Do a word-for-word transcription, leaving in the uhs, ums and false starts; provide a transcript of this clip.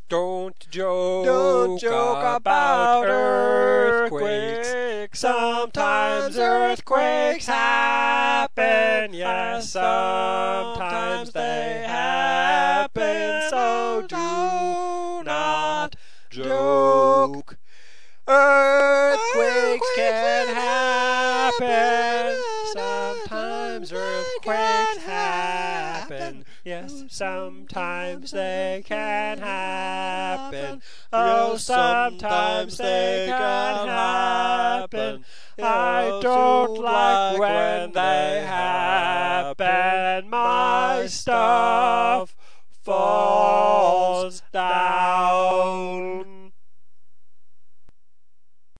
Don't joke, Don't joke about about earthquakes. earthquakes. Sometimes earthquakes happen. Yes, sometimes they happen. So do not joke. Earthquakes can happen. Sometimes earthquakes happen. Yes, sometimes they can happen. Oh, sometimes they can happen. I don't